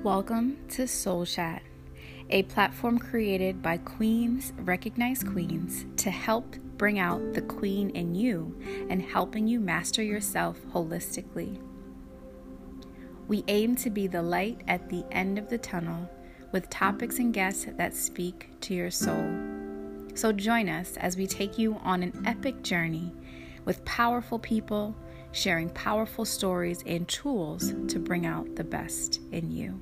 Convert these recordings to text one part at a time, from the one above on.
Welcome to Soul Chat, a platform created by queens, recognized queens, to help bring out the queen in you and helping you master yourself holistically. We aim to be the light at the end of the tunnel with topics and guests that speak to your soul. So join us as we take you on an epic journey with powerful people sharing powerful stories and tools to bring out the best in you.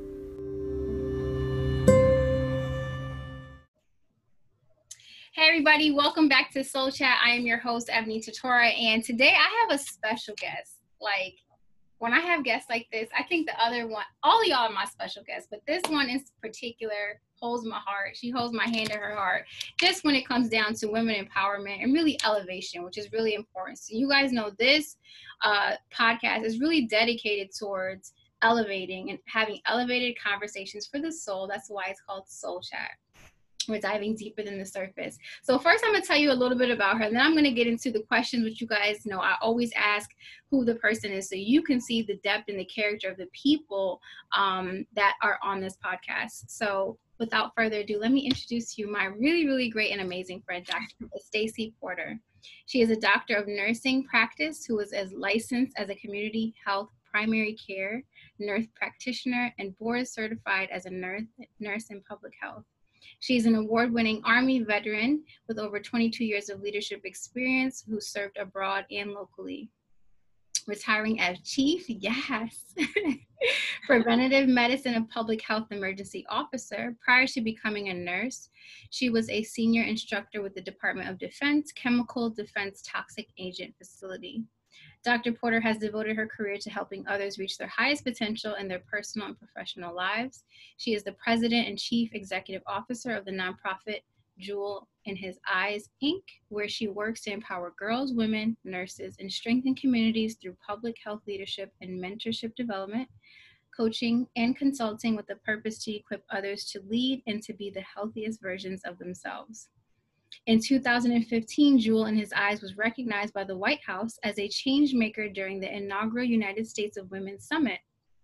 Hey everybody, welcome back to Soul Chat. I am your host, Ebony Tutora, and today I have a special guest. Like, when I have guests like this, I think the other one, all of y'all are my special guests, but this one in particular holds my heart. She holds my hand in her heart, just when it comes down to women empowerment and really elevation, which is really important. So you guys know this podcast is really dedicated towards elevating and having elevated conversations for the soul. That's why it's called Soul Chat. We're diving deeper than the surface. So first I'm going to tell you a little bit about her, and then I'm going to get into the questions which you guys know I always ask who the person is so you can see the depth and the character of the people that are on this podcast. So without further ado, let me introduce to you my really, really great and amazing friend, Dr. Stacy Porter. She is a doctor of nursing practice who is as licensed as a community health primary care nurse practitioner and board certified as a nurse in public health. She's an award-winning Army veteran with over 22 years of leadership experience who served abroad and locally. Retiring as chief, yes, preventative medicine and public health emergency officer. Prior to becoming a nurse, she was a senior instructor with the Department of Defense Chemical Defense Toxic Agent Facility. Dr. Porter has devoted her career to helping others reach their highest potential in their personal and professional lives. She is the president and chief executive officer of the nonprofit Jewel in His Eyes, Inc., where she works to empower girls, women, nurses, and strengthen communities through public health leadership and mentorship development, coaching, and consulting with the purpose to equip others to lead and to be the healthiest versions of themselves. In 2015, Jewel in His Eyes was recognized by the White House as a change maker during the inaugural United States of Women Summit.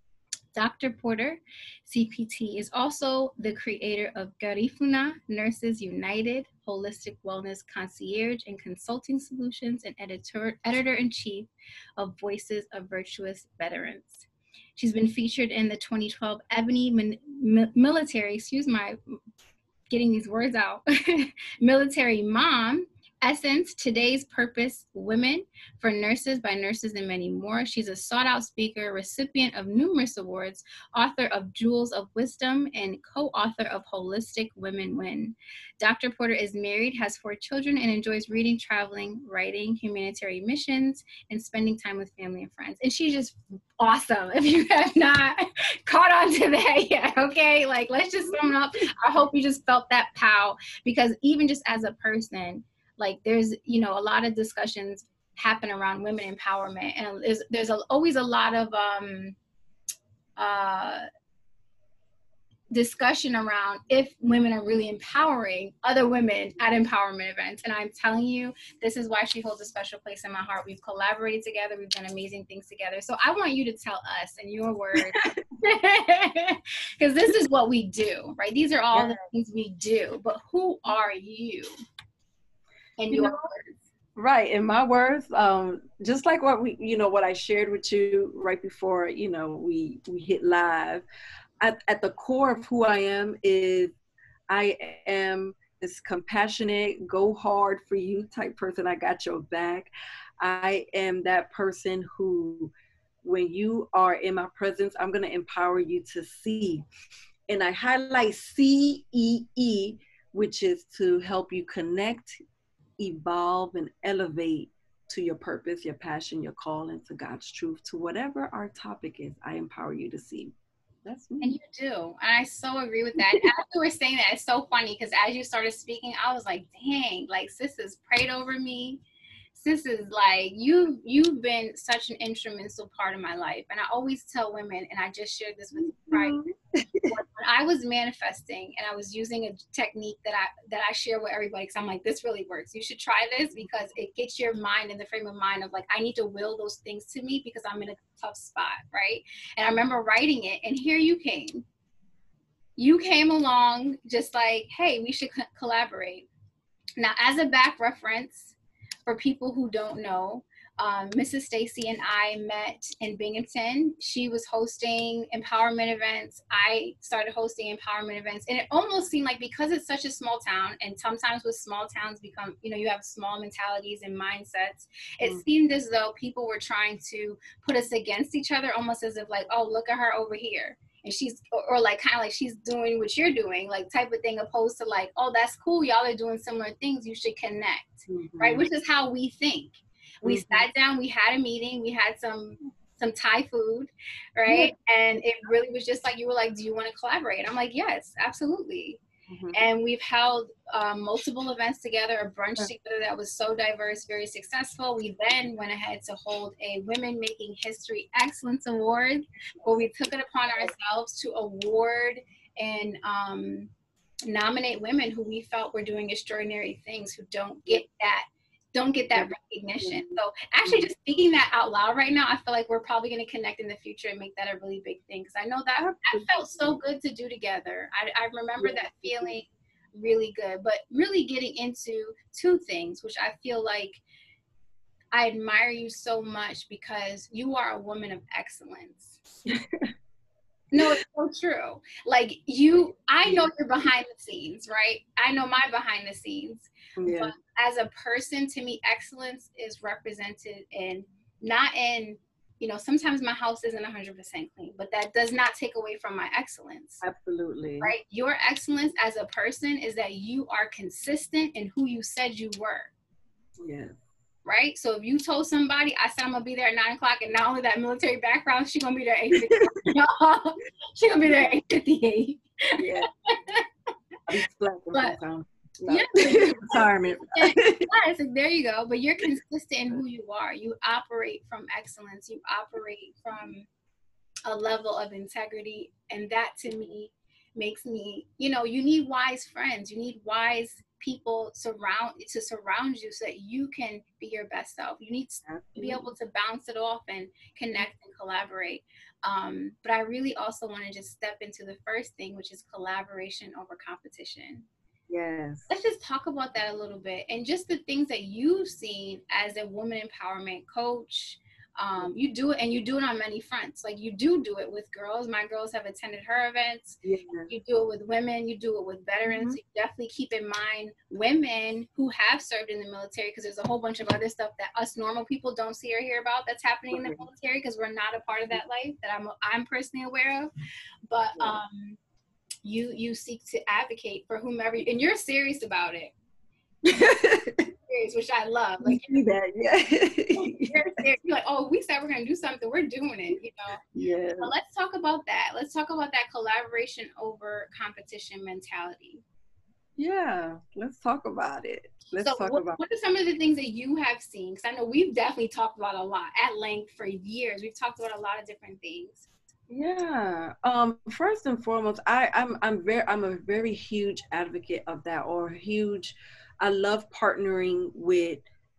Dr. Porter, CPT, is also the creator of Garifuna Nurses United, Holistic Wellness Concierge and Consulting Solutions, and editor-in-chief of Voices of Virtuous Veterans. She's been featured in the 2012 Ebony Military, getting these words out, Military Mom, Essence, Today's Purpose, Women for Nurses by Nurses and many more. She's a sought-out speaker, recipient of numerous awards, author of Jewels of Wisdom, and co-author of Holistic Women Win. Dr. Porter is married, has 4 children, and enjoys reading, traveling, writing, humanitarian missions, and spending time with family and friends. And she's just awesome if you have not caught on to that yet, okay? Like, let's just sum it up. I hope you just felt that pow, because even just as a person, like there's, a lot of discussions happen around women empowerment, and there's always a lot of discussion around if women are really empowering other women at empowerment events. And I'm telling you, this is why she holds a special place in my heart. We've collaborated together. We've done amazing things together. So I want you to tell us in your words, because this is what we do, right? These are all the things we do, but who are you in your words? Right. In my words, just like what what I shared with you right before, we hit live. At the core of who I am is I am this compassionate, go hard for you type person. I got your back. I am that person who, when you are in my presence, I'm going to empower you to see. And I highlight CEE, which is to help you connect, evolve, and elevate to your purpose, your passion, your calling, to God's truth, to whatever our topic is. I empower you to see. That's me. And you do. And I so agree with that. As you were saying that, it's so funny because as you started speaking, I was like, dang, like sis has prayed over me. Sis is like, you've been such an instrumental part of my life. And I always tell women, and I just shared this with you, right? When I was manifesting and I was using a technique that I share with everybody, because I'm like, this really works. You should try this because it gets your mind in the frame of mind of like, I need to will those things to me because I'm in a tough spot, right? And I remember writing it, and here you came. You came along just like, hey, we should collaborate. Now, as a back reference, for people who don't know, Mrs. Stacy and I met in Binghamton. She was hosting empowerment events. I started hosting empowerment events. And it almost seemed like, because it's such a small town, and sometimes with small towns become, you have small mentalities and mindsets, it seemed as though people were trying to put us against each other, almost as if like, oh, look at her over here. And she's, or like, kind of like she's doing what you're doing, like type of thing, opposed to like, oh, that's cool. Y'all are doing similar things. You should connect, right? Which is how we think. We sat down, we had a meeting, we had some Thai food, right? And it really was just like, you were like, do you want to collaborate? And I'm like, yes, absolutely. And we've held multiple events together, a brunch together that was so diverse, very successful. We then went ahead to hold a Women Making History Excellence Award, where we took it upon ourselves to award and nominate women who we felt were doing extraordinary things, who don't get that recognition. So actually just speaking that out loud right now, I feel like we're probably going to connect in the future and make that a really big thing. Because I know that felt so good to do together. I remember that feeling really good, but really getting into two things, which I feel like I admire you so much, because you are a woman of excellence. No, it's so true. Like I know you're behind the scenes, right? I know my behind the scenes. Yeah. But as a person, to me, excellence is represented not in, sometimes my house isn't 100% clean, but that does not take away from my excellence. Absolutely. Right? Your excellence as a person is that you are consistent in who you said you were. Yeah. Right? So if you told somebody, I said I'm gonna be there at 9 o'clock, and not only that military background, she's gonna be there at 8:58. She's gonna be there at 8:58. Yeah. Retirement. Yes, there you go. But you're consistent in who you are. You operate from excellence. You operate from a level of integrity, and that to me makes me, you need wise friends. You need wise people surround you so that you can be your best self. You need to be able to bounce it off and connect and collaborate. But I really also want to just step into the first thing, which is collaboration over competition. Yes. Let's just talk about that a little bit, and just the things that you've seen as a woman empowerment coach. You do it, and you do it on many fronts. Like you do it with girls. My girls have attended her events. Yeah. You do it with women. You do it with veterans. You definitely keep in mind women who have served in the military, because there's a whole bunch of other stuff that us normal people don't see or hear about that's happening in the military, because we're not a part of that life that I'm personally aware of. But you seek to advocate for whomever, and you're serious about it. Which I love. Like, that, you're like, oh, we said we're gonna do something, we're doing it, Yeah. So let's talk about that. Let's talk about that collaboration over competition mentality. Yeah, let's talk about it. What are some of the things that you have seen? Because I know we've definitely talked about a lot at length for years. We've talked about a lot of different things. Yeah. First and foremost, I'm a very huge advocate of that, I love partnering with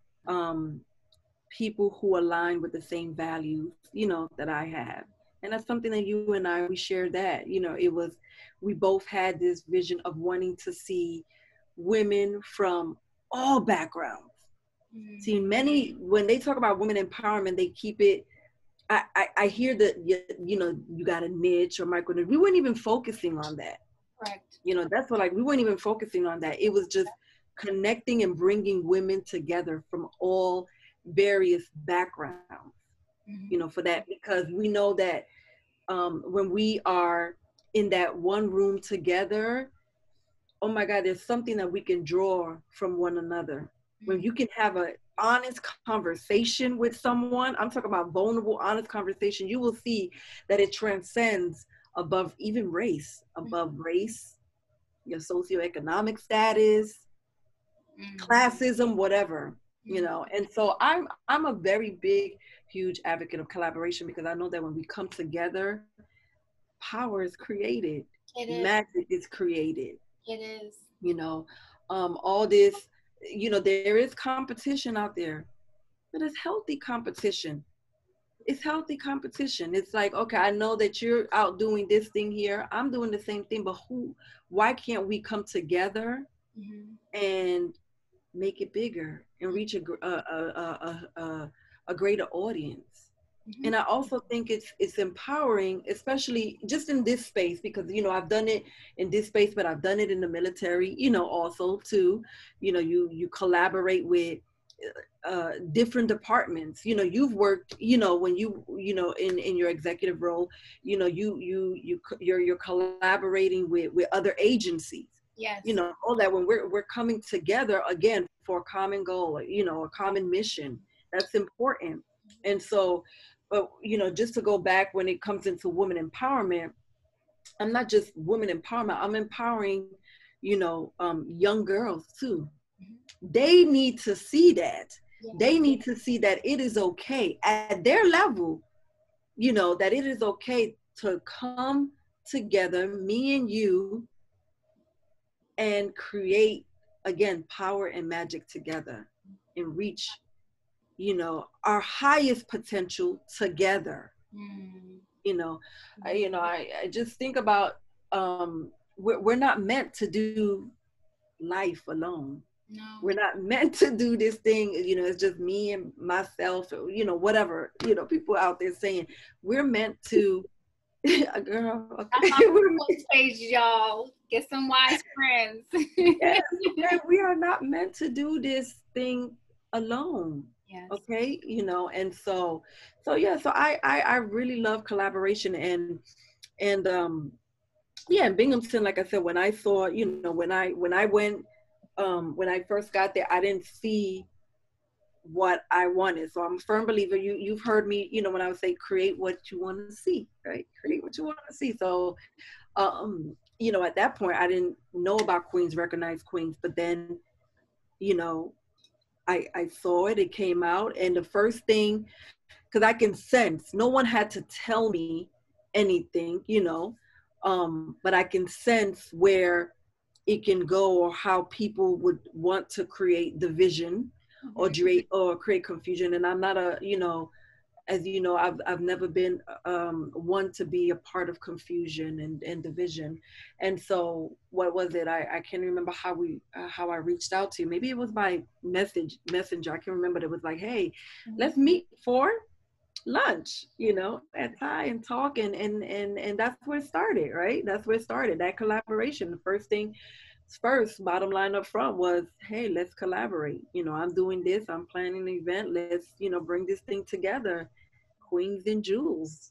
people who align with the same values, that I have. And that's something that you and we shared that, we both had this vision of wanting to see women from all backgrounds. See, when they talk about women empowerment, they keep it, I hear that, you got a niche or micro niche. We weren't even focusing on that. Correct. That's what, we weren't even focusing on that. It was just connecting and bringing women together from all various backgrounds, for that, because we know that when we are in that one room together, oh my God, there's something that we can draw from one another. When you can have an honest conversation with someone, I'm talking about vulnerable, honest conversation, you will see that it transcends above even race, your socioeconomic status, classism, whatever. you know. And so I'm a very big, huge advocate of collaboration, because I know that when we come together, power is created, It is. magic is created, It is. you know. All this, you know, there is competition out there, but it's healthy competition. It's healthy competition. It's like, okay, I know that you're out doing this thing here, I'm doing the same thing, but why can't we come together and make it bigger and reach a greater audience? And I also think it's empowering, especially just in this space, because, you know, I've done it in this space, but I've done it in the military, you know, also too. You know, you collaborate with different departments. You know, you've worked, you know, when you know, in your executive role, you know, you're collaborating with other agencies. Yes. You know, all that, when we're coming together again for a common goal, you know, a common mission, that's important. And so, but, you know, just to go back, when it comes into women empowerment, I'm not just women empowerment, I'm empowering, you know, young girls too. They need to see that. They need to see that it is okay at their level, you know, that it is okay to come together, me and you, and create, again, power and magic together, and reach, you know, our highest potential together. You know, I just think about, we're not meant to do life alone. No. We're not meant to do this thing, you know, it's just me and myself, you know, whatever, you know, people out there saying. We're meant to, girl, okay. Page, y'all. Get some wise friends. Yes, okay. We are not meant to do this thing alone. Yes. Okay, you know. And so yeah, so I really love collaboration. And yeah, in Binghamton, like I said, when I saw, you know, when I went, when I first got there, I didn't see what I wanted. So I'm a firm believer. You've heard me, you know, when I would say create what you want to see, right? Create what you want to see. So, you know, at that point, I didn't know about Queens Recognize Queens, but then, you know, I saw it. It came out, and the first thing, because I can sense, no one had to tell me anything, you know, but I can sense where it can go, or how people would want to create division, or create confusion. And I'm not a, you know, as you know, I've never been one to be a part of confusion and division. And so what was it? I can't remember how I reached out to you. Maybe it was by messenger. I can remember. It was like, hey, let's meet for lunch, you know, at Thai, and talk, and that's where it started, right? That's where it started, that collaboration. The first thing first, bottom line up front was, hey, let's collaborate. You know, I'm doing this, I'm planning an event, let's, you know, bring this thing together, Queens and Jewels.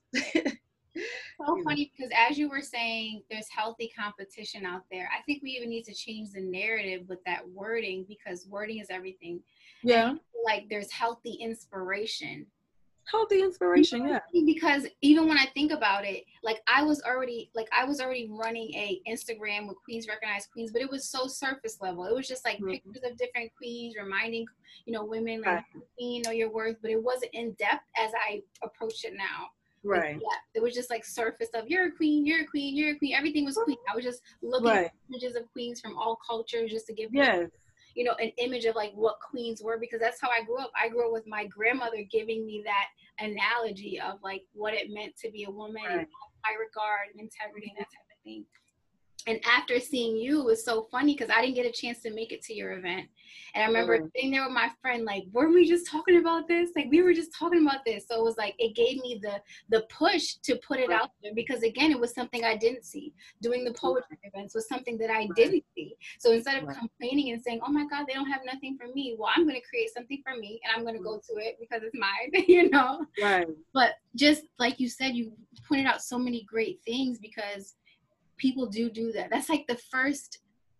So funny, because as you were saying, there's healthy competition out there. I think we even need to change the narrative with that wording, because wording is everything. Yeah. And like there's healthy inspiration. Healthy inspiration, yeah. Because even when I think about it, like I was already running a Instagram with Queens Recognize Queens, but it was so surface level. It was just like pictures of different queens, reminding, you know, women like, you know your worth, but it wasn't in depth as I approach it now. Right. Like, yeah, it was just like surface of you're a queen, you're a queen, you're a queen. Everything was queen. I was just looking at images of queens from all cultures just to give people, you know, an image of like what queens were, because that's how I grew up. I grew up with my grandmother giving me that analogy of like what it meant to be a woman, and high regard and integrity and that type of thing. And after seeing you, it was so funny because I didn't get a chance to make it to your event. And I remember sitting there with my friend, like, weren't we just talking about this? Like, we were just talking about this. So it was like, it gave me the push to put it out there, because again, it was something I didn't see. Doing the poetry events was something that I didn't see. So instead of complaining and saying, oh my God, they don't have nothing for me. Well, I'm going to create something for me, and I'm going to go to it because it's mine, you know? Right. But just like you said, you pointed out so many great things, because people do that. That's like the first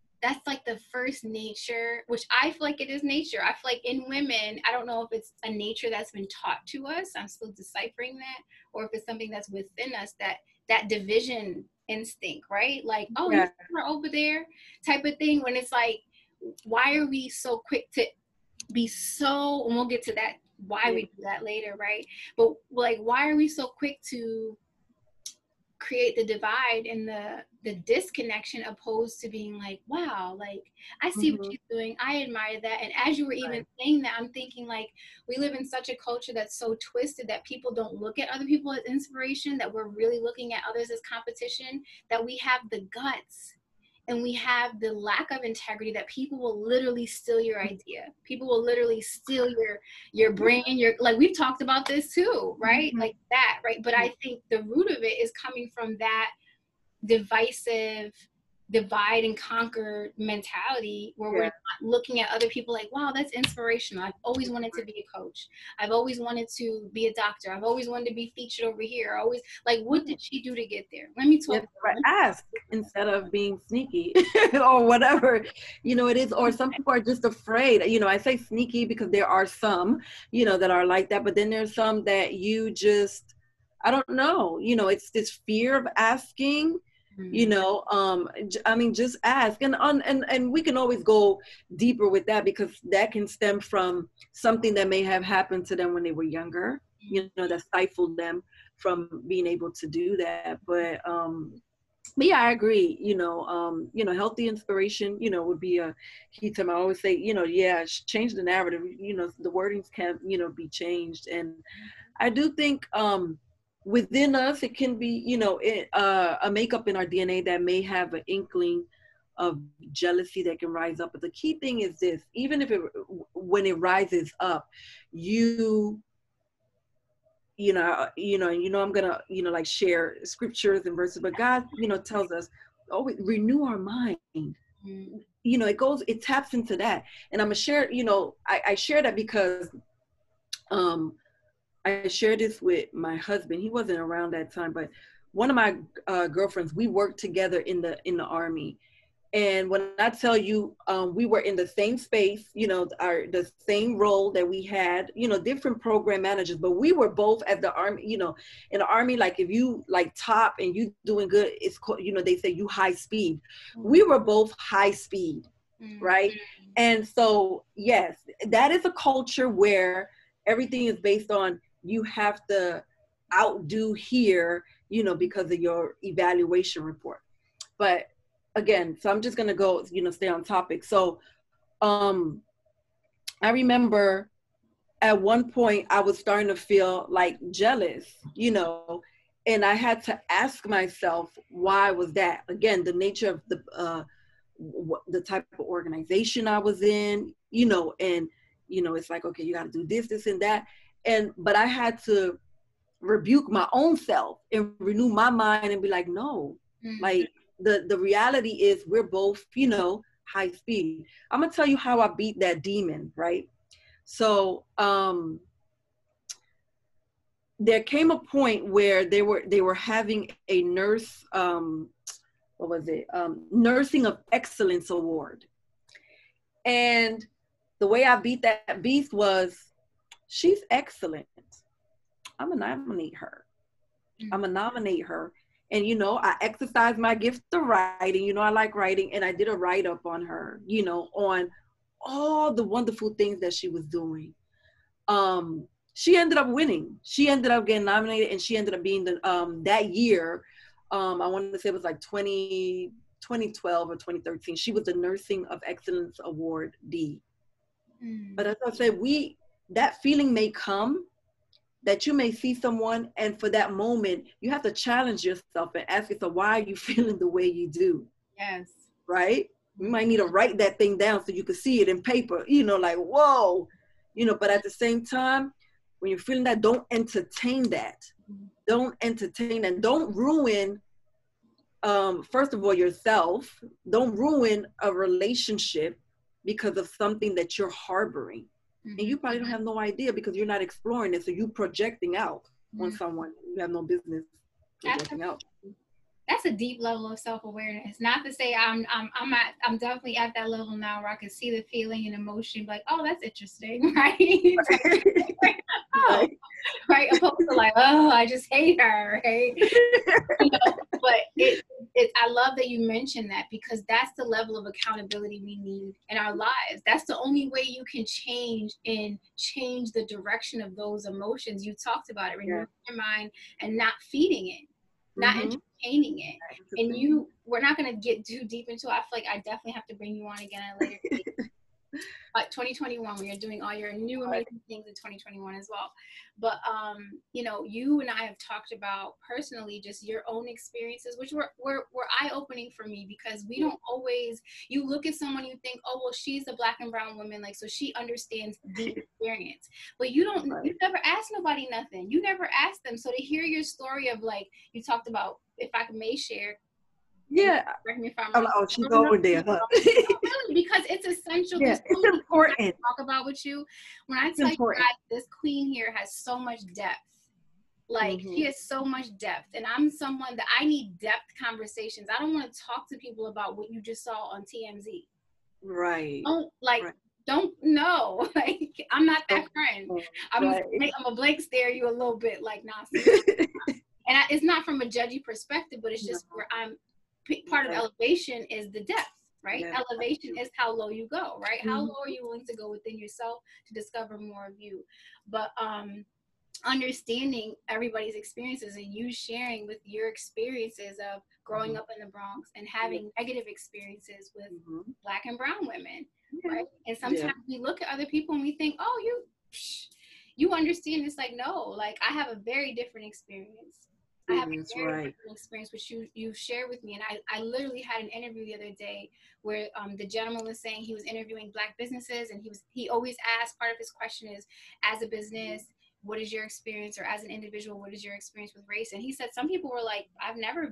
nature, which I feel like it is nature. I feel like in women, I don't know if it's a nature that's been taught to us, I'm still deciphering that, or if it's something that's within us, that division instinct, right? Like, oh, you're over there type of thing, when it's like, why are we so quick to be so, and we'll get to that, why we do that later, right? But like, why are we so quick to create the divide and the disconnection, opposed to being like, wow, like I see what she's doing, I admire that. And as you were even saying that, I'm thinking like, we live in such a culture that's so twisted that people don't look at other people as inspiration, that we're really looking at others as competition, that we have the guts and we have the lack of integrity that people will literally steal your idea. People will literally steal your brain, like we've talked about this too, right? Like that, right? But I think the root of it is coming from that divisive, divide and conquer mentality, where we're not looking at other people like, wow, that's inspirational. I've always wanted to be a coach. I've always wanted to be a doctor. I've always wanted to be featured over here. Always like, what did she do to get there? Let me talk. Ask instead of being sneaky or whatever, you know, it is. Or some people are just afraid. You know, I say sneaky because there are some, you know, that are like that, but then there's some that you just, I don't know, you know, it's this fear of asking. You know, I mean, just ask, and we can always go deeper with that, because that can stem from something that may have happened to them when they were younger, you know, that stifled them from being able to do that. But yeah, I agree. You know, healthy inspiration, you know, would be a key term. I always say, you know, change the narrative. You know, the wordings can, you know, be changed, and I do think within us, it can be, you know, a makeup in our DNA that may have an inkling of jealousy that can rise up. But the key thing is this: even if when it rises up, you know, I'm gonna, you know, like share scriptures and verses, but God, you know, tells us, always renew our mind. You know, it taps into that, and I'm gonna share. You know, I share that because I shared this with my husband. He wasn't around that time, but one of my girlfriends, we worked together in the Army. And when I tell you, we were in the same space, you know, the same role that we had, you know, different program managers, but we were both at the Army, you know, in the Army, like if you like top and you doing good, it's, you know, they say you high speed. We were both high speed, right? And so, yes, that is a culture where everything is based on, you have to outdo here, you know, because of your evaluation report. But again, so I'm just going to go, you know, stay on topic. So I remember at one point I was starting to feel like jealous, you know, and I had to ask myself, why was that? Again, the nature of the type of organization I was in, you know, and, you know, it's like, okay, you got to do this, this, and that. But I had to rebuke my own self and renew my mind and be like, no, like the reality is we're both, you know, high speed. I'm going to tell you how I beat that demon, right? So there came a point where they were having a nurse, Nursing of Excellence Award. And the way I beat that beast was, she's excellent. I'm gonna nominate her. And, you know, I exercised my gift of writing. You know, I like writing. And I did a write-up on her, you know, on all the wonderful things that she was doing. She ended up winning. She ended up getting nominated, and she ended up being that year, I want to say it was like 2012 or 2013. She was the Nursing of Excellence Award D. But as I said, that feeling may come, that you may see someone, and for that moment, you have to challenge yourself and ask yourself, why are you feeling the way you do? Yes. Right? You might need to write that thing down so you can see it in paper, you know, like, whoa, you know, but at the same time, when you're feeling that, don't entertain that. Don't entertain and don't ruin, first of all, yourself. Don't ruin a relationship because of something that you're harboring. And you probably don't have no idea because you're not exploring it. So you're projecting out on someone you have no business projecting out. That's a deep level of self-awareness. Not to say I'm definitely at that level now where I can see the feeling and emotion, like, oh, that's interesting, right? Oh, right. Opposed to like, oh, I just hate her, right? You know, but I love that you mentioned that, because that's the level of accountability we need in our lives. That's the only way you can change the direction of those emotions. You talked about it, removing your mind and not feeding it, not entertaining it. And we're not going to get too deep into it. I feel like I definitely have to bring you on again at a later date. 2021, when you're doing all your new amazing things in 2021 as well. But you and I have talked about personally just your own experiences, which were eye-opening for me, because we don't always, you look at someone, you think, oh well, she's a Black and brown woman, like, so she understands the experience, but you never ask nobody nothing. You never ask them. So to hear your story of, like, you talked about, if I may share. Yeah. Correct me if I'm wrong. Oh, she's over there, huh? Really, because it's essential. Yeah, it's important to talk about with you. When I tell you that this queen here has so much depth, like she has so much depth, and I'm someone that I need depth conversations. I don't want to talk to people about what you just saw on TMZ. Right. Don't know. Like, I'm not that friend. I'm a blank stare you a little bit, like, nah. And it's not from a judgy perspective, but it's just where I'm. Part of elevation is the depth, right? Elevation is how low you go, right? How low are you willing to go within yourself to discover more of you? But understanding everybody's experiences, and you sharing with your experiences of growing up in the Bronx and having negative experiences with Black and brown women, right? And sometimes we look at other people and we think, oh, you understand. It's like, no, like, I have a very different experience. I have a very different experience, which you shared with me. And I literally had an interview the other day where the gentleman was saying he was interviewing Black businesses, and he always asked, part of his question is, as a business, what is your experience? Or as an individual, what is your experience with race? And he said some people were like, I've never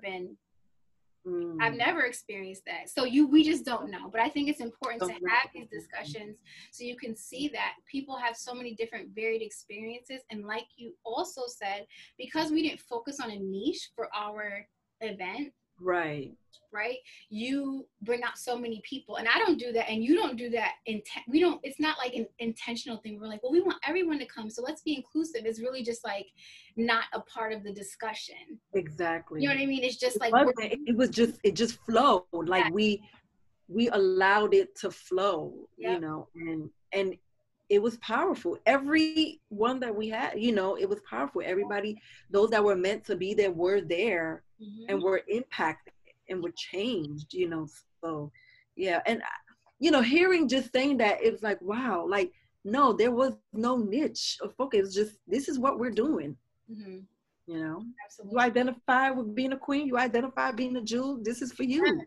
experienced that. So we just don't know. But I think it's important to have these discussions so you can see that people have so many different varied experiences. And like you also said, because we didn't focus on a niche for our event, right, you bring out so many people, and I don't do that, and you don't do that. It's not like an intentional thing. We're like, well, we want everyone to come, so let's be inclusive. It's really just like not a part of the discussion. Exactly. You know what I mean? It's just like it just flowed. Like we allowed it to flow, you know, and it was powerful. Every one that we had, you know, it was powerful. Everybody, those that were meant to be there were there and were impacted and were changed, you know. So yeah. And you know, hearing just saying that, it was like, wow, like, no, there was no niche of focus. It was just, this is what we're doing. You know, absolutely. You identify with being a queen, you identify being a Jew, this is for you.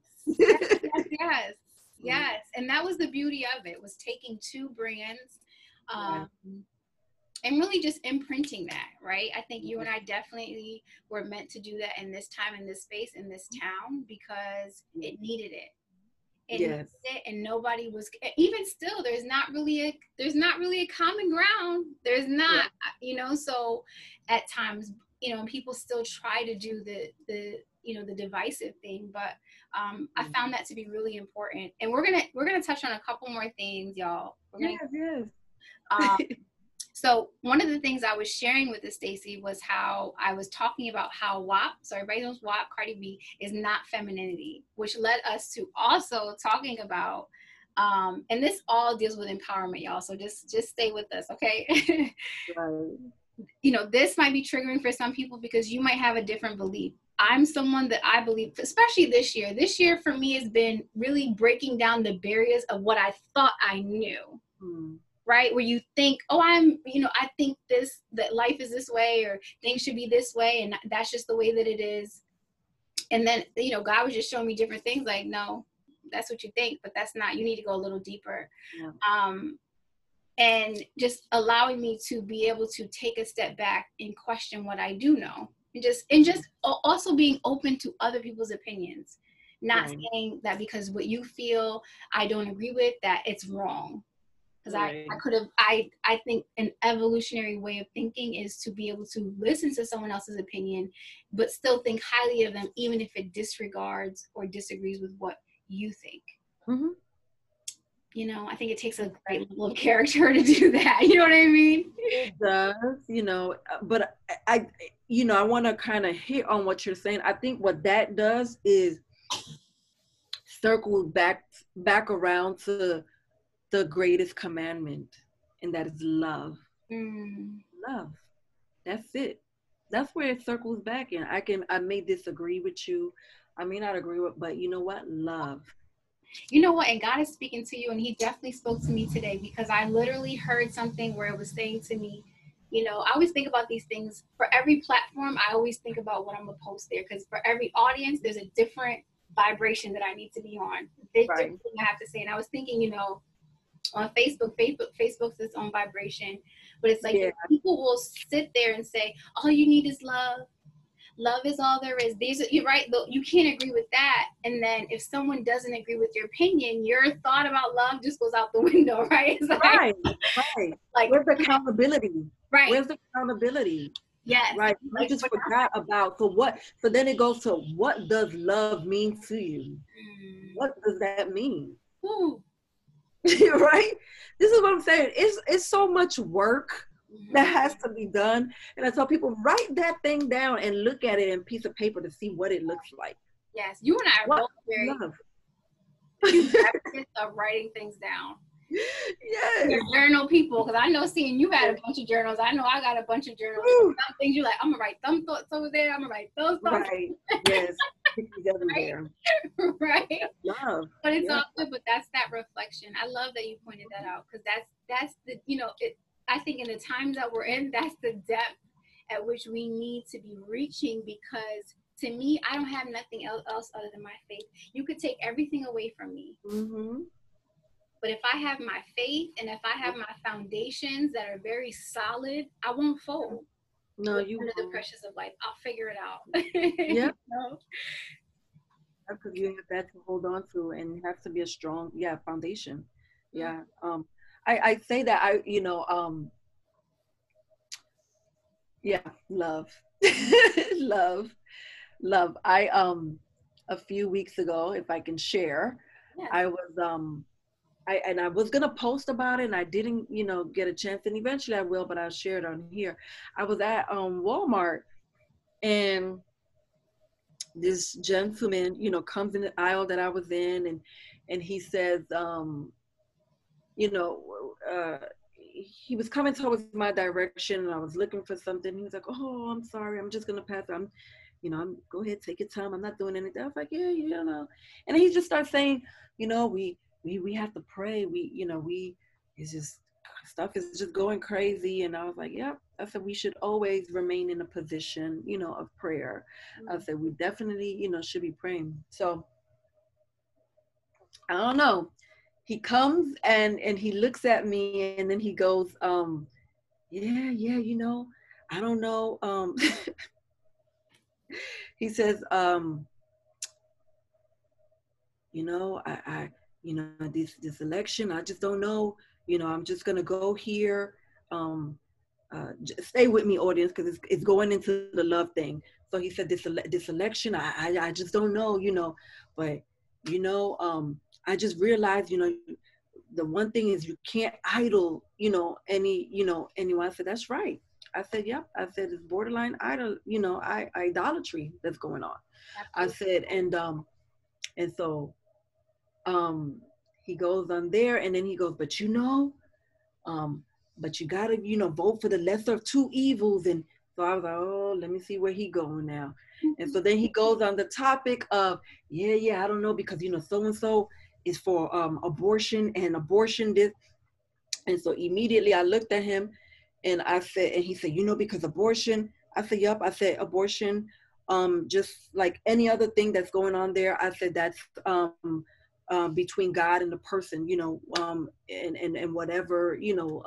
Yes. And that was the beauty of it, was taking two brands and really just imprinting that, right? I think you and I definitely were meant to do that in this time, in this space, in this town, because it needed it. Needed it, and nobody was, even still, there's not really a common ground. There's not, you know, so at times, you know, people still try to do the divisive thing, but I found that to be really important. And we're gonna touch on a couple more things, y'all. So one of the things I was sharing with Stacey was how I was talking about how WAP, so everybody knows WAP, Cardi B, is not femininity, which led us to also talking about, and this all deals with empowerment, y'all. So just stay with us, okay? You know, this might be triggering for some people because you might have a different belief. I'm someone that I believe, especially this year for me has been really breaking down the barriers of what I thought I knew. Right? Where you think, oh, I think that life is this way, or things should be this way, and that's just the way that it is. And then, you know, God was just showing me different things, like, no, that's what you think, but that's not, you need to go a little deeper. And just allowing me to be able to take a step back and question what I do know. And just also being open to other people's opinions, not saying that because what you feel I don't agree with, that it's wrong. Because I think an evolutionary way of thinking is to be able to listen to someone else's opinion, but still think highly of them, even if it disregards or disagrees with what you think. you know, I think it takes a great level of character to do that. You know what I mean? It does, you know, but I want to kind of hit on what you're saying. I think what that does is circle back around to the greatest commandment, and that is love. Love. That's it. That's where it circles back. And I may disagree with you. I may not agree with, but you know what? Love. You know what? And God is speaking to you, and he definitely spoke to me today, because I literally heard something where it was saying to me, you know, I always think about these things for every platform. I always think about what I'm going to post there, because for every audience, there's a different vibration that I need to be on. Right. Different thing I have to say. And I was thinking, you know, on Facebook's its own vibration, but it's like people will sit there and say, all you need is love. Love is all there is. You're right. You can't agree with that. And then if someone doesn't agree with your opinion, your thought about love just goes out the window, right? It's like, right. Like, where's the accountability? Right. Where's the accountability? Yes. Right. I just forgot about, so then it goes to, what does love mean to you? What does that mean? Right? This is what I'm saying. It's so much work that has to be done. And I tell people, write that thing down and look at it in a piece of paper to see what it looks like. Yes, you and I are both very advocates of writing things down. Yes. You're journal people, because I know seeing you had a bunch of journals. I know I got a bunch of journals. Some things you're like, I'm gonna write some thoughts over there. I'm gonna write those thoughts. Right. Yes. Right. Right. Love. But it's all good. But that's that reflection. I love that you pointed that out, because that's the, you know, I think in the times that we're in, that's the depth at which we need to be reaching, because to me, I don't have nothing else other than my faith. You could take everything away from me. But if I have my faith, and if I have my foundations that are very solid, I won't fold. No, you under won't. the pressures of life. I'll figure it out. Yeah. You know? Because you have that to hold on to, and it has to be a strong, foundation. Yeah. I say that love. love. A few weeks ago, if I can share, I was I was gonna post about it, and I didn't, get a chance, and eventually I will, but I'll share it on here. I was at Walmart, and this gentleman, comes in the aisle that I was in, and he says, he was coming towards my direction, and I was looking for something. He was like, "Oh, I'm sorry, I'm just gonna pass. I'm go ahead, take your time. I'm not doing anything." I was like, "Yeah. And he just starts saying, we have to pray. It's just, stuff is just going crazy. And I was like, yeah. I said, we should always remain in a position, of prayer. I said, we definitely, should be praying. So I don't know. He comes and he looks at me, and then he goes, yeah, I don't know. He says, this election, I just don't know, I'm just going to go here. Stay with me, audience, because it's going into the love thing. So he said, this election, I just don't know, but, I just realized, the one thing is you can't idol, anyone. I said, that's right. I said, yep. I said, it's borderline idolatry that's going on. Absolutely. I said, and so, he goes on there, and then he goes, but but you gotta, vote for the lesser of two evils. And so I was like, oh, let me see where he going now. And so then he goes on the topic of, I don't know, because, so-and-so is for abortion, and abortion this. And so immediately I looked at him, and I said, and he said, because abortion. I said, yep. I said, abortion, just like any other thing that's going on there. I said, that's between God and the person, and whatever,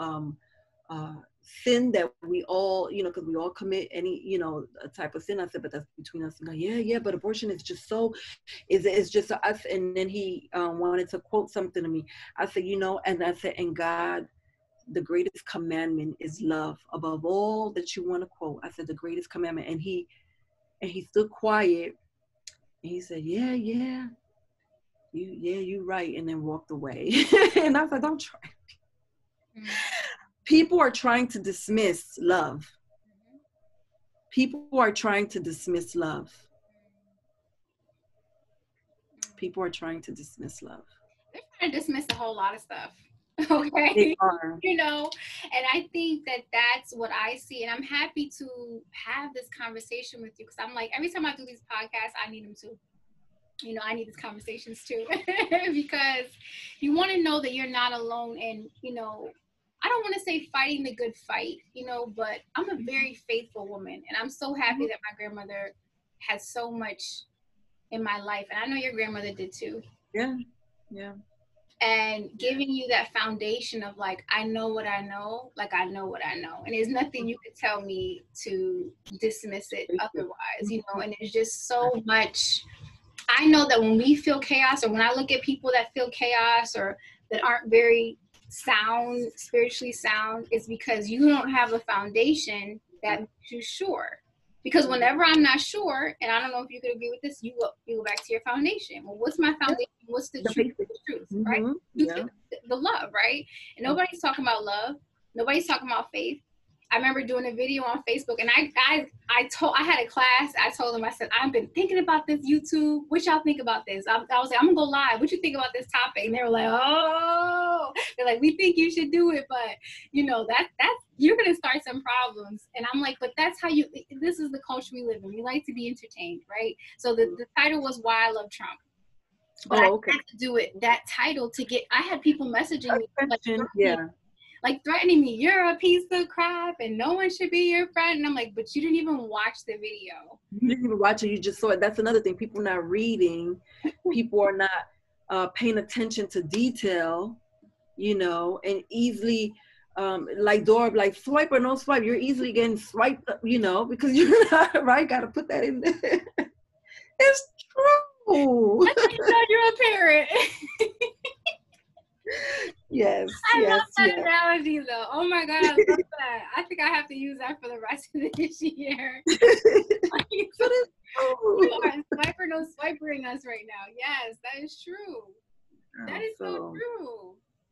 sin that we all, because we all commit any, a type of sin. I said, but that's between us and God. Yeah, but abortion is just so, it's just us. And then he wanted to quote something to me. I said, and I said, and God, the greatest commandment is love above all that you want to quote. I said, the greatest commandment. And he stood quiet, and he said, yeah. you're right, and then walked away. And I was like, don't try. Mm-hmm. People are trying to dismiss love. People are trying to dismiss love. People are trying to dismiss love. They're trying to dismiss a whole lot of stuff. Okay. They are. You know, and I think that that's what I see. And I'm happy to have this conversation with you, because I'm like, every time I do these podcasts, I need them too. You know, I need these conversations too, because you want to know that you're not alone. And, you know, I don't want to say fighting the good fight, you know, but I'm a very faithful woman. And I'm so happy that my grandmother has so much in my life. And I know your grandmother did too. Yeah. Yeah. And giving you that foundation of like, I know what I know, like I know what I know. And there's nothing you could tell me to dismiss it otherwise, you know, and there's just so much. I know that when we feel chaos, or when I look at people that feel chaos or that aren't very sound, spiritually sound, it's because you don't have a foundation that makes you sure. Because whenever I'm not sure, and I don't know if you could agree with this, you go back to your foundation. Well, what's my foundation? What's the truth? The truth, right? Yeah. The love, right? And nobody's talking about love. Nobody's talking about faith. I remember doing a video on Facebook, and I had a class. I told them, I said, I've been thinking about this YouTube. What y'all think about this? I was like, I'm gonna go live. What you think about this topic? And they were like, oh, they're like, we think you should do it, but you know, that's you're gonna start some problems. And I'm like, but that's how this is the culture we live in. We like to be entertained, right? So the title was Why I Love Trump. But I had to do it, that title, to get, I had people messaging me like threatening me, you're a piece of crap and no one should be your friend. And I'm like, but you didn't even watch the video. You didn't even watch it, you just saw it. That's another thing. People not reading. People are not paying attention to detail, you know, and easily, like Dora, like swipe or no swipe, you're easily getting swiped, you know, because you're not, right? Got to put that in there. It's true. I didn't know you're a parent. Yes. I love that analogy though. Oh my God, I love that. I think I have to use that for the rest of this year. You are swiper no swipering us right now. Yes, that is true. That is so true.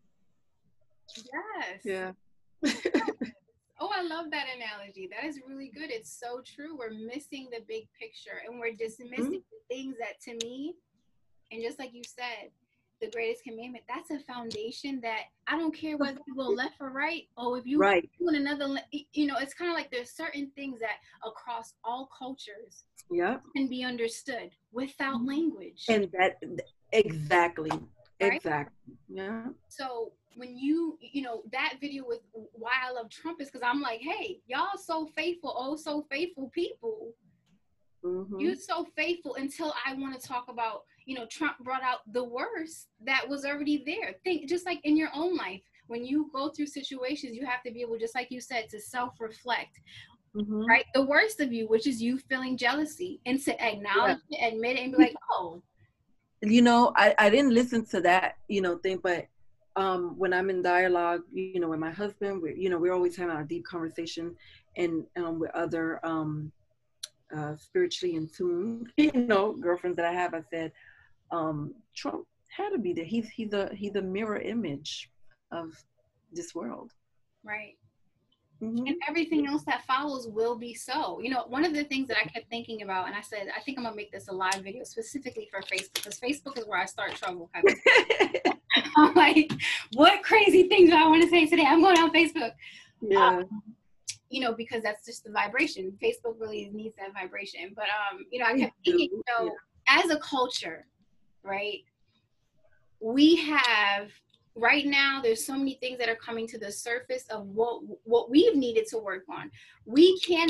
Yes. Yeah. Oh, I love that analogy. That is really good. It's so true. We're missing the big picture, and we're dismissing the things that, to me, and just like you said, the greatest commandment, that's a foundation that I don't care whether you go left or right. Oh, if you do in another, you know, it's kind of like there's certain things that across all cultures can be understood without language. And that, exactly. Right? Exactly. Yeah. So when you know, that video with Why I Love Trump is because I'm like, hey, y'all so faithful, oh, so faithful people. You're so faithful until I want to talk about, you know, Trump brought out the worst that was already there. Think just like in your own life, when you go through situations, you have to be able, just like you said, to self-reflect, right? The worst of you, which is you feeling jealousy, and to acknowledge it, admit it, and be like, oh. You know, I didn't listen to that, you know, thing, but when I'm in dialogue, you know, with my husband, we're always having a deep conversation, and with other spiritually in tune, you know, girlfriends that I have, I said, Trump had to be there. He's a mirror image of this world. Right. And everything else that follows will be so. You know, one of the things that I kept thinking about, and I said, I think I'm gonna make this a live video specifically for Facebook, because Facebook is where I start trouble. I'm like, what crazy things do I want to say today? I'm going on Facebook. Yeah. You know, because that's just the vibration. Facebook really needs that vibration. But, you know, I kept thinking, you know, as a culture, right, we have, right now, there's so many things that are coming to the surface of what we've needed to work on. We can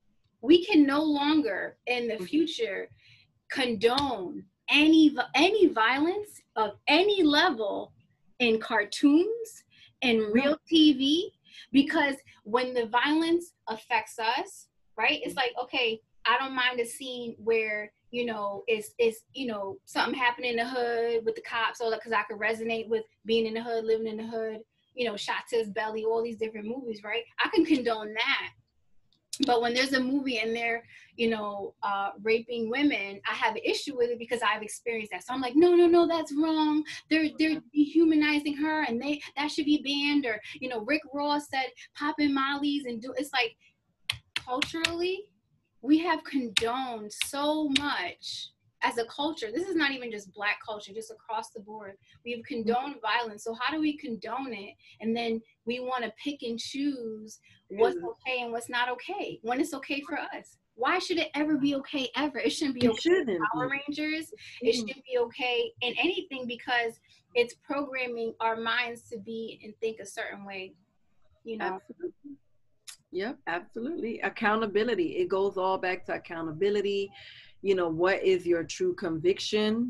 no longer in the future condone any violence of any level in cartoons, in real TV, because when the violence affects us, right, it's like, okay, I don't mind a scene where, you know, it's you know, something happened in the hood with the cops, or because I could resonate with being in the hood, living in the hood, you know, shot to his belly, all these different movies, right? I can condone that. But when there's a movie and they're, raping women, I have an issue with it because I've experienced that. So I'm like, no, that's wrong. They're dehumanizing her, and that should be banned. Or, Rick Ross said popping mollies and it's like, culturally, we have condoned so much as a culture. This is not even just Black culture, just across the board. We have condoned violence. So how do we condone it? And then we want to pick and choose what's okay and what's not okay when it's okay for us. Why should it ever be okay ever? It shouldn't be okay in Power Rangers. It shouldn't be okay in anything because it's programming our minds to be and think a certain way, Absolutely. Yep, absolutely. Accountability. It goes all back to accountability. What is your true conviction?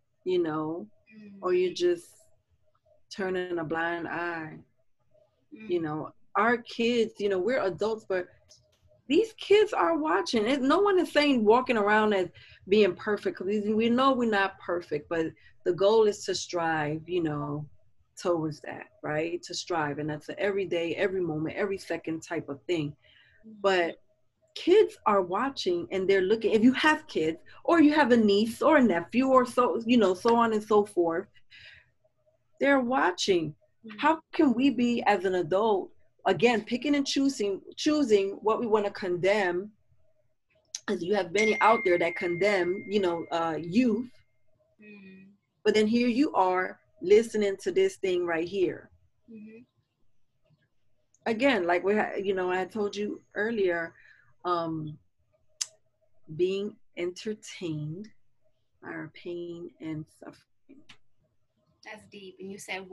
Or you're just turning a blind eye. Our kids, we're adults, but these kids are watching it. No one is saying walking around as being perfect, because we know we're not perfect, but the goal is to strive, towards that, right? To strive. And that's an every day, every moment, every second type of thing. But kids are watching and they're looking. If you have kids or you have a niece or a nephew or so on and so forth, they're watching. How can we be, as an adult, again, picking and choosing what we want to condemn? As you have many out there that condemn, youth. But then here you are listening to this thing right here. Again, like I told you earlier, being entertained by our pain and suffering. That's deep. And you said,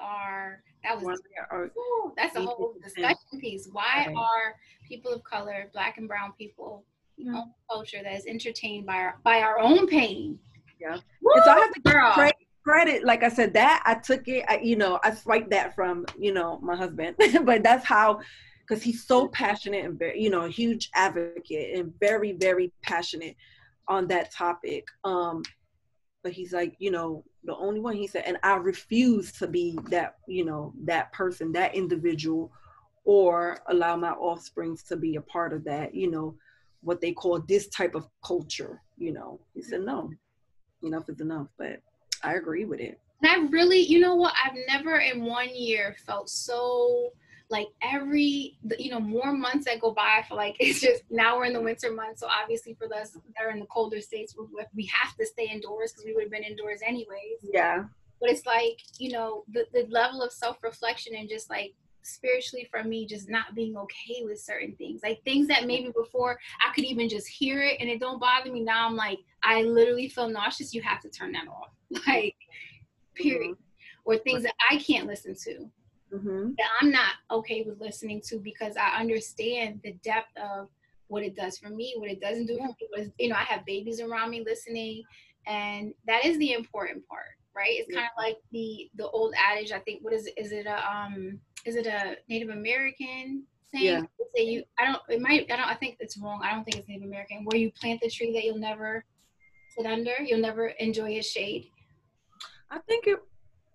that's a whole discussion piece. Why are people of color, Black and brown people, culture that is entertained by our own pain? Yeah. And so I have to give credit. Like I said, that I took it, I swiped that from, my husband, but that's how, because he's so passionate and very, a huge advocate and very, very passionate on that topic. But he's like, the only one, he said, and I refuse to be that, that person, that individual, or allow my offsprings to be a part of that, what they call this type of culture, He said, no, enough is enough. But I agree with it. And I really, I've never in 1 year felt so like more months that go by, I feel like it's just, now we're in the winter months. So obviously for us that are in the colder states, we have to stay indoors because we would have been indoors anyways. Yeah. But it's like, the level of self-reflection and just like spiritually for me, just not being okay with certain things, like things that maybe before I could even just hear it and it don't bother me. Now I'm like, I literally feel nauseous. You have to turn that off, like, period. Or things that I can't listen to. That I'm not okay with listening to because I understand the depth of what it does for me, what it doesn't do for people. I have babies around me listening, and that is the important part, right? It's kind of like the old adage. I think, what is it? Is it a Native American saying? Yeah. I think it's wrong. I don't think it's Native American. Where you plant the tree that you'll never sit under, you'll never enjoy its shade. I think it.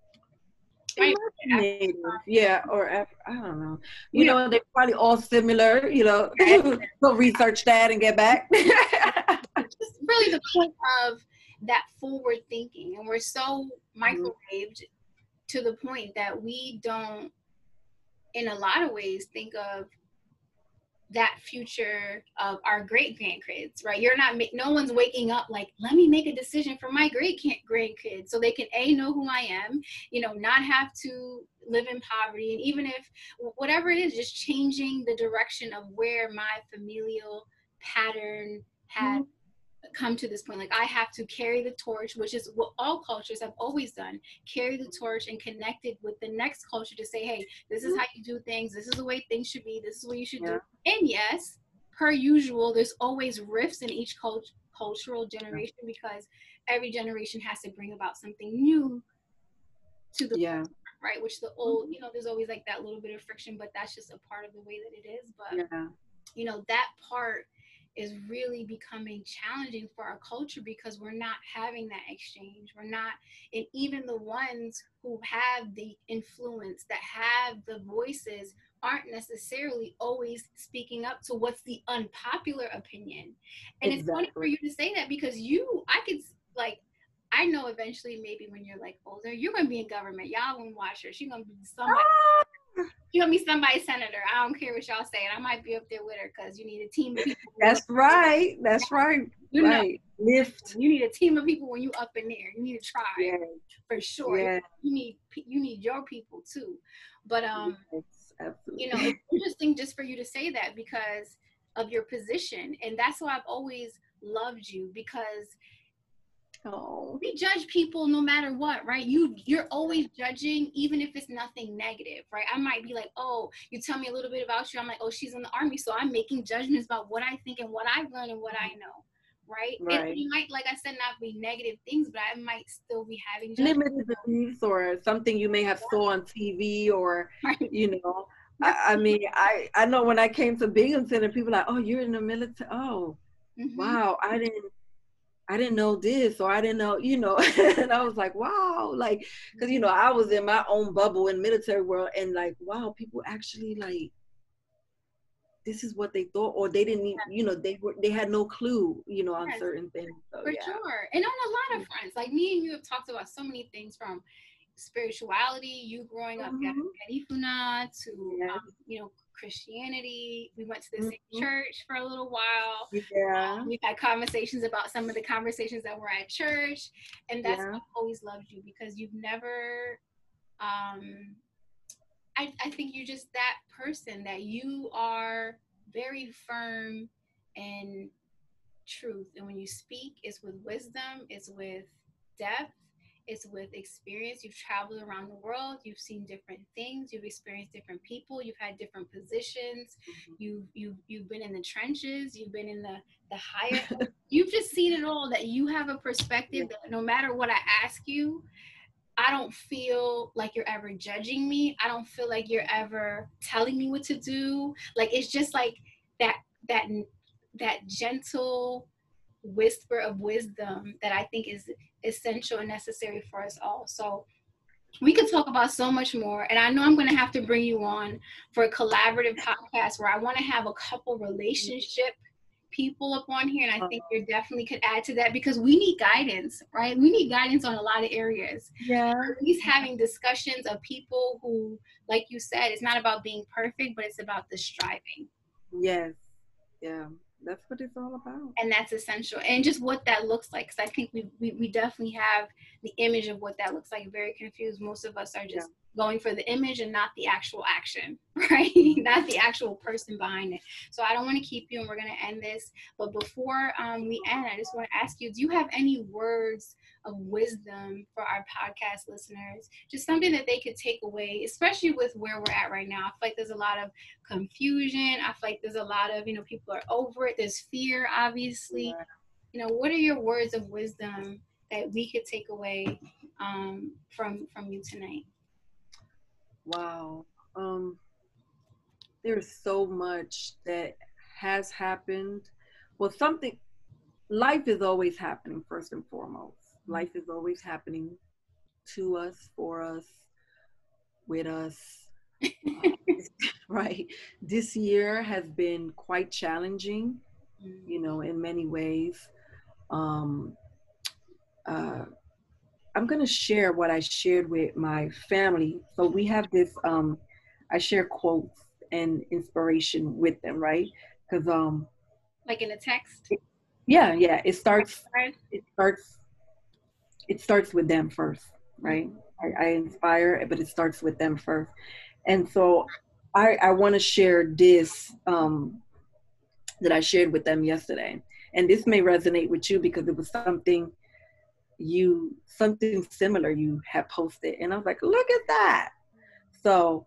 Native, yeah, or I don't know. They're probably all similar. Go research that and get back. Just really the point of that forward thinking, and we're so microwaved to the point that we don't, in a lot of ways, think of that future of our great grandkids, right? No one's waking up like, let me make a decision for my great grandkids so they can know who I am, not have to live in poverty. And even if whatever it is, just changing the direction of where my familial pattern had come to this point. Like, I have to carry the torch, which is what all cultures have always done, carry the torch and connect it with the next culture to say, hey, this is how you do things, this is the way things should be, this is what you should do. And yes, per usual, there's always rifts in each cultural generation because every generation has to bring about something new to the right, which the old, there's always like that little bit of friction, but that's just a part of the way that it is. But that part is really becoming challenging for our culture because we're not having that exchange. We're not, and even the ones who have the influence, that have the voices, aren't necessarily always speaking up to what's the unpopular opinion. And it's funny for Exactly. you to say that because I could, like, I know eventually maybe when you're like older, you're gonna be in government. Y'all gonna watch her. She's gonna be somebody. She's gonna be somebody's senator. I don't care what y'all say. And I might be up there with her because you need a team of people. That's right. That's right. You know, right. Lift. you need a team of people when you up in there. You need a tribe Yeah. for sure. Yeah. You need your people too. But Yes, absolutely. you know, it's interesting just for you to say that because of your position, and that's why I've always loved you because we judge people no matter what, right? You're always judging, even if it's nothing negative, right? I might be like, oh, you tell me a little bit about you. I'm like, oh, she's in the Army, so I'm making judgments about what I think and what I've learned and what I know, right? Right. It might, like I said, not be negative things, but I might still be having limited beliefs or something you may have saw on TV or, you know. I mean, I know when I came to Binghamton and people like, oh, you're in the military. Oh, wow, I didn't know this, or I didn't know, you know. And I was like, wow, like, because, you know, I was in my own bubble in military world and like, wow, people actually like, this is what they thought, or they didn't, you know, they had no clue, you know, on certain things. So, for sure. And on a lot of fronts, like me and you have talked about so many things from spirituality, you growing up at Ifuna to, you know, Christianity. We went to the same church for a little while. Yeah. We've had conversations about some of the conversations that were at church. And that's why I've always loved you because you've never, I think you're just that person that you are very firm in truth. And when you speak, it's with wisdom, it's with depth, it's with experience. You've traveled around the world, you've seen different things, you've experienced different people, you've had different positions, you've been in the trenches, you've been in the higher you've just seen it all, that you have a perspective that no matter what I ask you, I don't feel like you're ever judging me. I don't feel like you're ever telling me what to do. Like, it's just like that gentle whisper of wisdom that I think is essential and necessary for us all. So we could talk about so much more. And I know I'm going to have to bring you on for a collaborative podcast where I want to have a couple relationship people up on here, and I think you definitely could add to that because we need guidance, right? We need guidance on a lot of areas. Yeah. At least having discussions of people who, like you said, it's not about being perfect, but it's about the striving. Yes. Yeah. That's what it's all about. And that's essential. And just what that looks like. Because I think we definitely have the image of what that looks like very confused. Most of us are just going for the image and not the actual action, right? Not the actual person behind it. So I don't want to keep you, and we're going to end this. But before we end, I just want to ask you, do you have any words of wisdom for our podcast listeners? Just something that they could take away, especially with where we're at right now. I feel like there's a lot of confusion. I feel like there's a lot of, you know, people are over it. There's fear, obviously. You know, what are your words of wisdom that we could take away from you tonight? Wow. There's so much that has happened. Well, life is always happening first and foremost. Life is always happening to us, for us, with us. Right. This year has been quite challenging, you know, in many ways. I'm going to share what I shared with my family. So we have this, I share quotes and inspiration with them, right? Because like in a text? Yeah. It starts with them first, right? I inspire, but it starts with them first. And so I want to share this that I shared with them yesterday. And this may resonate with you because it was something similar you had posted, and I was like, look at that. So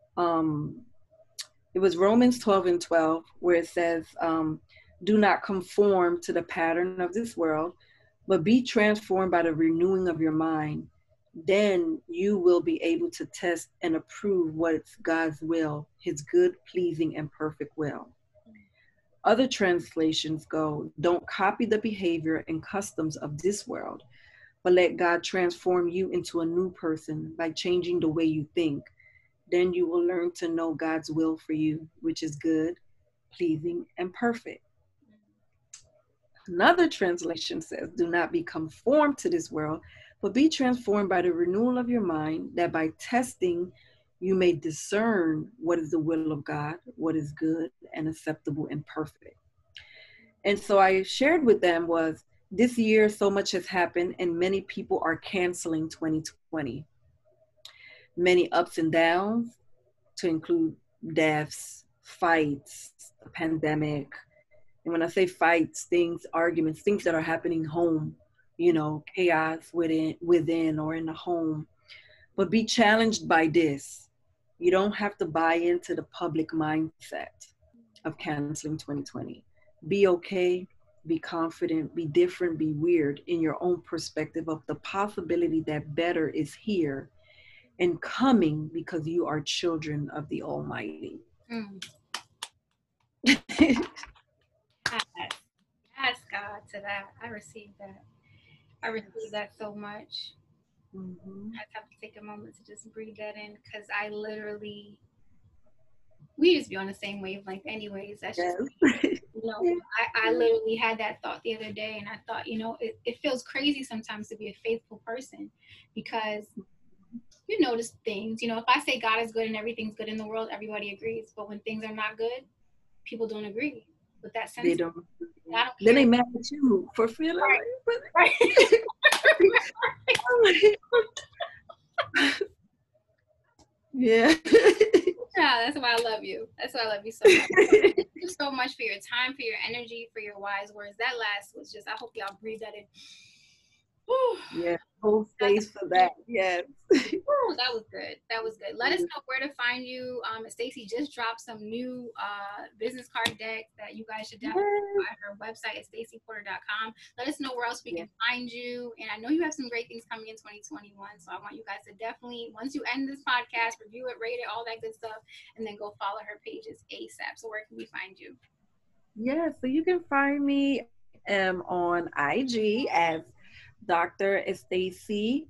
it was Romans 12:12 where it says, do not conform to the pattern of this world, but be transformed by the renewing of your mind. Then you will be able to test and approve what's God's will, his good, pleasing, and perfect will. Other translations go, don't copy the behavior and customs of this world, but let God transform you into a new person by changing the way you think. Then you will learn to know God's will for you, which is good, pleasing, and perfect. Another translation says, do not be conformed to this world, but be transformed by the renewal of your mind, that by testing you may discern what is the will of God, what is good and acceptable and perfect. And so I shared with them was, this year so much has happened and many people are canceling 2020. Many ups and downs, to include deaths, fights, a pandemic. And when I say fights, things, arguments, things that are happening home, chaos within or in the home. But be challenged by this. You don't have to buy into the public mindset of canceling 2020. Be okay, be confident, be different, be weird in your own perspective of the possibility that better is here and coming because you are children of the Almighty. Yes, God, to that. I received that. I received that so much. Mm-hmm. I have to take a moment to just breathe that in, because we just be on the same wavelength anyways. That's just, I literally had that thought the other day, and I thought, it feels crazy sometimes to be a faithful person, because you notice things. If I say God is good and everything's good in the world, everybody agrees. But when things are not good, people don't agree with that sense. They don't. Then they mad at you for feeling right. Yeah. Yeah, that's why I love you. That's why I love you so much. Thank you so much for your time, for your energy, for your wise words. That last was just, I hope y'all breathe that in. Whew. Yeah, hold space for that. Yes. Ooh, that was good. That was good. Let us know where to find you. Stacy just dropped some new business card decks that you guys should definitely buy. Her website is stacyporter.com. Let us know where else we can find you. And I know you have some great things coming in 2021. So I want you guys to definitely, once you end this podcast, review it, rate it, all that good stuff, and then go follow her pages ASAP. So where can we find you? Yeah, so you can find me on IG as Dr. Stacy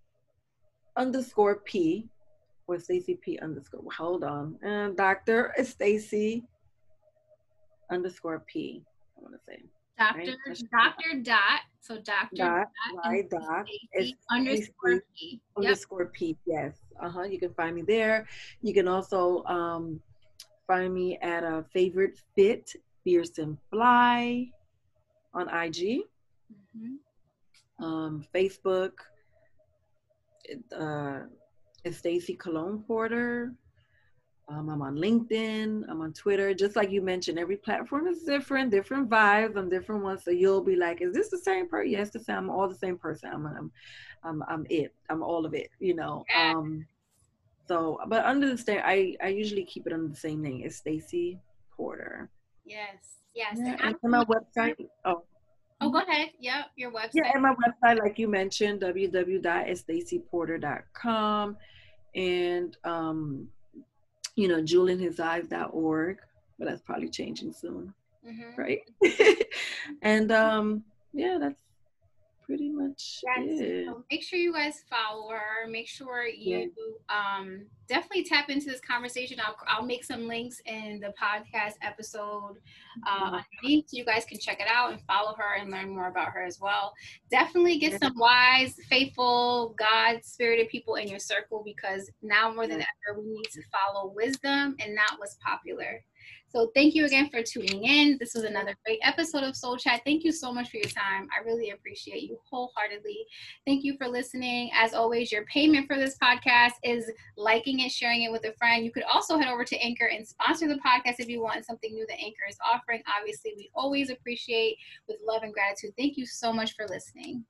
_P or Stacy P _ hold on. Dr. Stacy _P, I want to say. Dr. Dot. So Dr. Dot, right, dot. Stacy _P. _P, yes. You can find me there. You can also find me at a Favorite Fit, Fierce and Fly on IG. Mm-hmm. Facebook, it's Stacy Cologne Porter. I'm on LinkedIn. I'm on Twitter. Just like you mentioned, every platform is different vibes on different ones. So you'll be like, "Is this the same person?" Yes, the same. I'm all the same person. I'm it. I'm all of it. So, but under the same, I usually keep it under the same name. It's Stacy Porter. Yes. Yeah, and my website. Oh, go ahead. Yep, your website. Yeah, and my website, like you mentioned, www.stacyporter.com, and julianhiseyes.org, but that's probably changing soon, right? And that's pretty much it. So make sure you guys follow her. Make sure you definitely tap into this conversation. I'll make some links in the podcast episode underneath, so you guys can check it out and follow her and learn more about her as well. Definitely get some wise, faithful, God-spirited people in your circle, because now more than ever we need to follow wisdom and not what's popular. So thank you again for tuning in. This was another great episode of Soul Chat. Thank you so much for your time. I really appreciate you wholeheartedly. Thank you for listening. As always, your payment for this podcast is liking it, sharing it with a friend. You could also head over to Anchor and sponsor the podcast if you want something new that Anchor is offering. Obviously, we always appreciate with love and gratitude. Thank you so much for listening.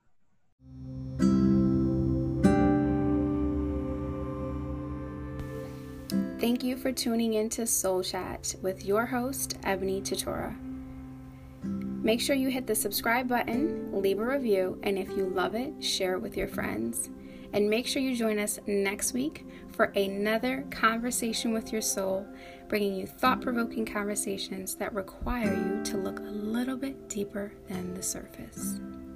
Thank you for tuning in to Soul Chat with your host, Ebony Tutora. Make sure you hit the subscribe button, leave a review, and if you love it, share it with your friends. And make sure you join us next week for another conversation with your soul, bringing you thought-provoking conversations that require you to look a little bit deeper than the surface.